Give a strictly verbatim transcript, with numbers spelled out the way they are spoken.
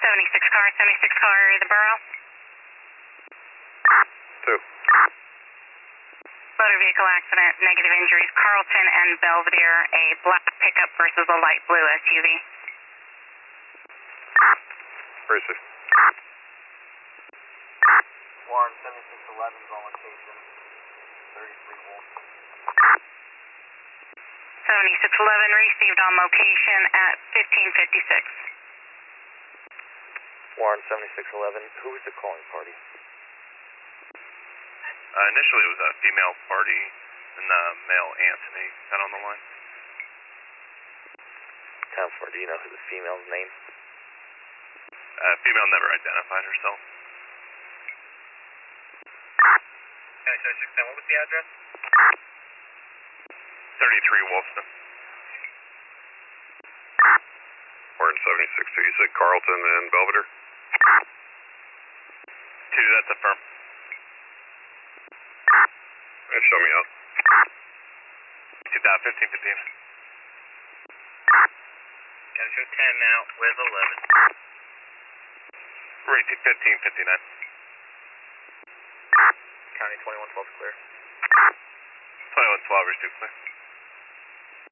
seventy-six car, seventy-six car, the borough. Two. Motor vehicle accident, negative injuries, Carlton and Belvedere, a black pickup versus a light blue S U V. Racist. Warren, seventy-six eleven is on location, thirty-three Wolf. seventy-six eleven received on location at fifteen fifty-six. Warren, seventy-six eleven, who was the calling party? Uh, initially it was a female party, and the male Anthony got on the line. ten four, do you know who the female's name? Uh, female never identified herself. Okay, seventy-six ten, what was the address? thirty-three Wolfson. Warren seventy-six two, you said Carlton and Belvedere? Two, that's a firm. Right, show me out. two thousand fifteen fifteen. Gotta show ten now, with eleven. Rate fifteen fifty-nine. County twenty-one twelve clear. twenty-one twelve, is too clear.